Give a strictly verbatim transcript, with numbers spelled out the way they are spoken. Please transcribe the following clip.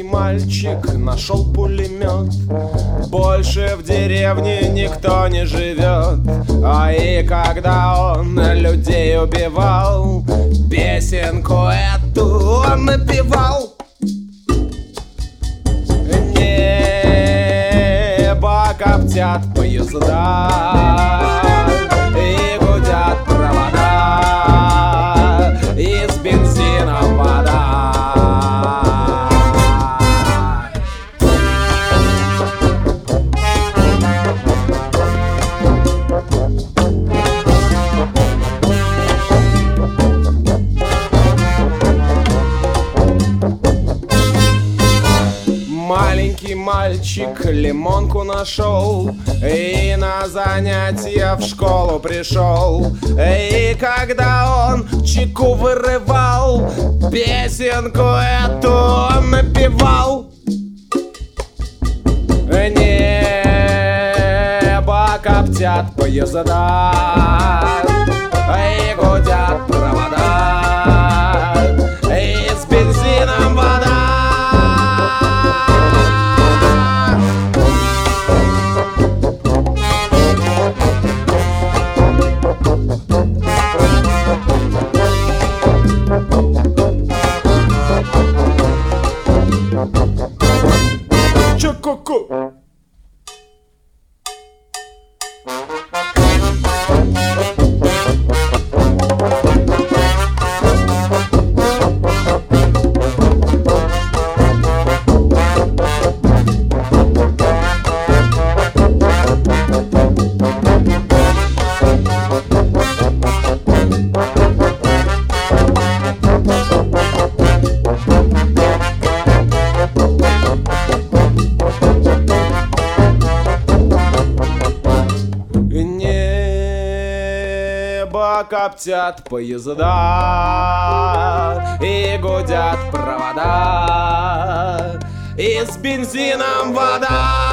мальчик нашел пулемет. Больше в деревне никто не живет. А и когда он людей убивал, песенку эту он напевал. Небо коптят поезда и гудят провода, и с бензином вода. Маленький мальчик лимонку нашел и на занятия в школу пришел. И когда он чеку вырывал, песенку эту он напевал. Небо коптят поезда и гудят провода, и с бензином вода. Чу-ку-ку. Небо коптят поезда и гудят провода, и с бензином вода.